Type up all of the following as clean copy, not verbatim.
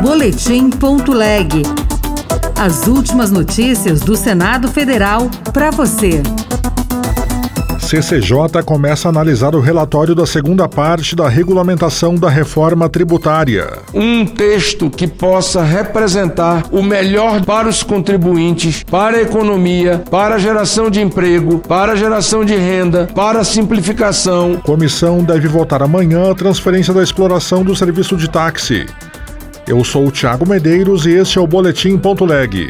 Boletim.leg. As últimas notícias do Senado Federal para você. CCJ começa a analisar o relatório da segunda parte da regulamentação da reforma tributária. Um texto que possa representar o melhor para os contribuintes, para a economia, para a geração de emprego, para a geração de renda, para a simplificação. Comissão deve votar amanhã a transferência da exploração do serviço de táxi. Eu sou o Thiago Medeiros e este é o Boletim.leg.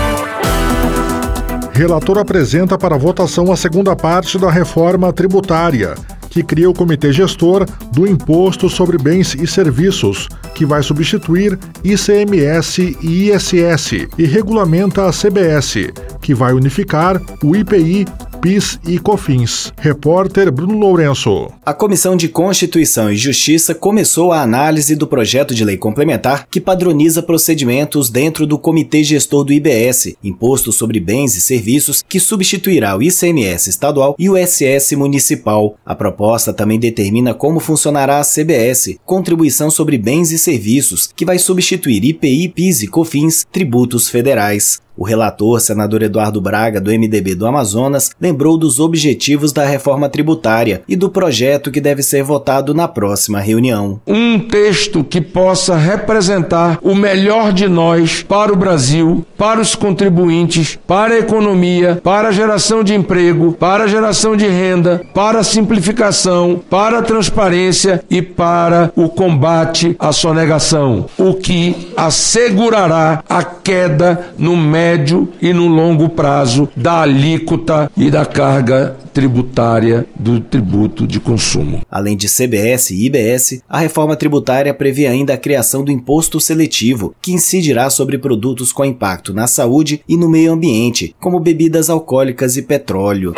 Relator apresenta para votação a segunda parte da reforma tributária, que cria o Comitê Gestor do Imposto sobre Bens e Serviços, que vai substituir ICMS e ISS, e regulamenta a CBS, que vai unificar o IPI, PIS e COFINS. Repórter Bruno Lourenço. A Comissão de Constituição e Justiça começou a análise do projeto de lei complementar que padroniza procedimentos dentro do Comitê Gestor do IBS, Imposto sobre Bens e Serviços, que substituirá o ICMS estadual e o ISS municipal. A proposta também determina como funcionará a CBS, Contribuição sobre Bens e Serviços, que vai substituir IPI, PIS e COFINS, tributos federais. O relator, senador Eduardo Braga, do MDB do Amazonas, lembrou dos objetivos da reforma tributária e do projeto que deve ser votado na próxima reunião. Um texto que possa representar o melhor de nós para o Brasil, para os contribuintes, para a economia, para a geração de emprego, para a geração de renda, para a simplificação, para a transparência e para o combate à sonegação, o que assegurará a queda no médio e no longo prazo da alíquota e da carga tributária do tributo de consumo. Além de CBS e IBS, a reforma tributária prevê ainda a criação do imposto seletivo, que incidirá sobre produtos com impacto na saúde e no meio ambiente, como bebidas alcoólicas e petróleo.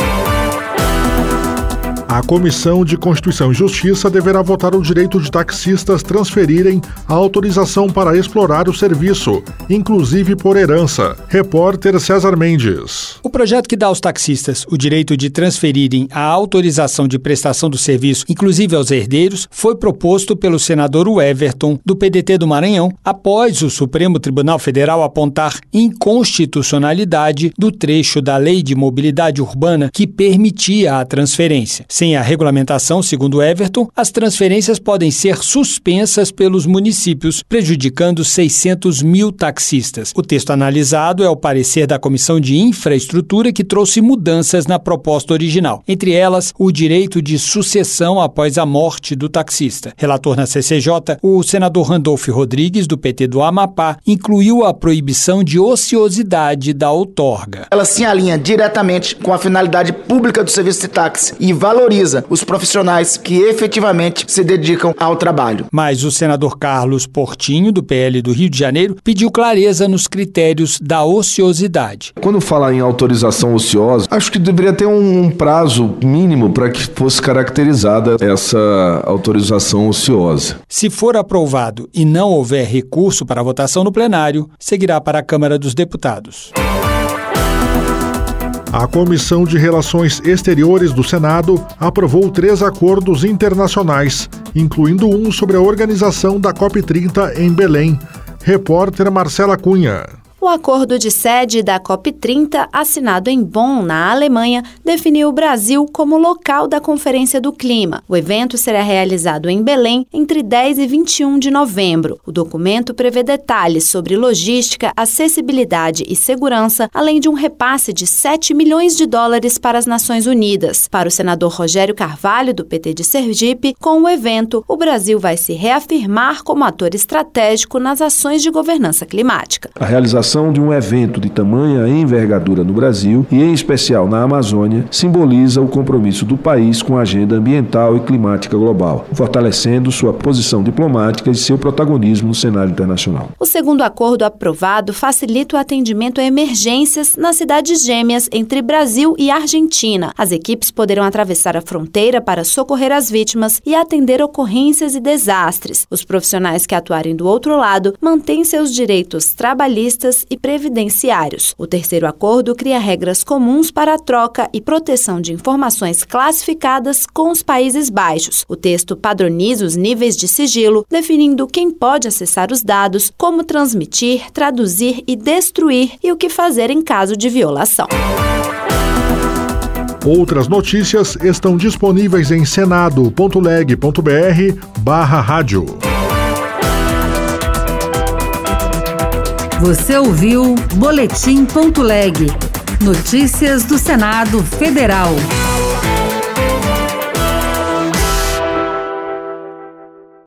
A Comissão de Constituição e Justiça deverá votar o direito de taxistas transferirem a autorização para explorar o serviço, inclusive por herança. Repórter César Mendes. O projeto que dá aos taxistas o direito de transferirem a autorização de prestação do serviço, inclusive aos herdeiros, foi proposto pelo senador Everton, do PDT do Maranhão, após o Supremo Tribunal Federal apontar inconstitucionalidade do trecho da Lei de Mobilidade Urbana que permitia a transferência. Sem a regulamentação, segundo Everton, as transferências podem ser suspensas pelos municípios, prejudicando 600 mil taxistas. O texto analisado é o parecer da Comissão de Infraestrutura, que trouxe mudanças na proposta original. Entre elas, o direito de sucessão após a morte do taxista. Relator na CCJ, o senador Randolfo Rodrigues, do PT do Amapá, incluiu a proibição de ociosidade da outorga. Ela se alinha diretamente com a finalidade pública do serviço de táxi e valoriza os profissionais que efetivamente se dedicam ao trabalho. Mas o senador Carlos Portinho, do PL do Rio de Janeiro, pediu clareza nos critérios da ociosidade. Quando falar em autorização ociosa, acho que deveria ter um prazo mínimo para que fosse caracterizada essa autorização ociosa. Se for aprovado e não houver recurso para a votação no plenário, seguirá para a Câmara dos Deputados. A Comissão de Relações Exteriores do Senado aprovou 3 acordos internacionais, incluindo um sobre a organização da COP30 em Belém. Repórter Marcela Cunha. O acordo de sede da COP30, assinado em Bonn, na Alemanha, definiu o Brasil como local da Conferência do Clima. O evento será realizado em Belém entre 10 e 21 de novembro. O documento prevê detalhes sobre logística, acessibilidade e segurança, além de um repasse de 7 milhões de dólares para as Nações Unidas. Para o senador Rogério Carvalho, do PT de Sergipe, com o evento, o Brasil vai se reafirmar como ator estratégico nas ações de governança climática. A realização de um evento de tamanha envergadura no Brasil, e em especial na Amazônia, simboliza o compromisso do país com a agenda ambiental e climática global, fortalecendo sua posição diplomática e seu protagonismo no cenário internacional. O segundo acordo aprovado facilita o atendimento a emergências nas cidades gêmeas entre Brasil e Argentina. As equipes poderão atravessar a fronteira para socorrer as vítimas e atender ocorrências e desastres. Os profissionais que atuarem do outro lado mantêm seus direitos trabalhistas trabalhistas e previdenciários. O terceiro acordo cria regras comuns para a troca e proteção de informações classificadas com os Países Baixos. O texto padroniza os níveis de sigilo, definindo quem pode acessar os dados, como transmitir, traduzir e destruir e o que fazer em caso de violação. Outras notícias estão disponíveis em senado.leg.br/rádio. Você ouviu Boletim.leg. Notícias do Senado Federal.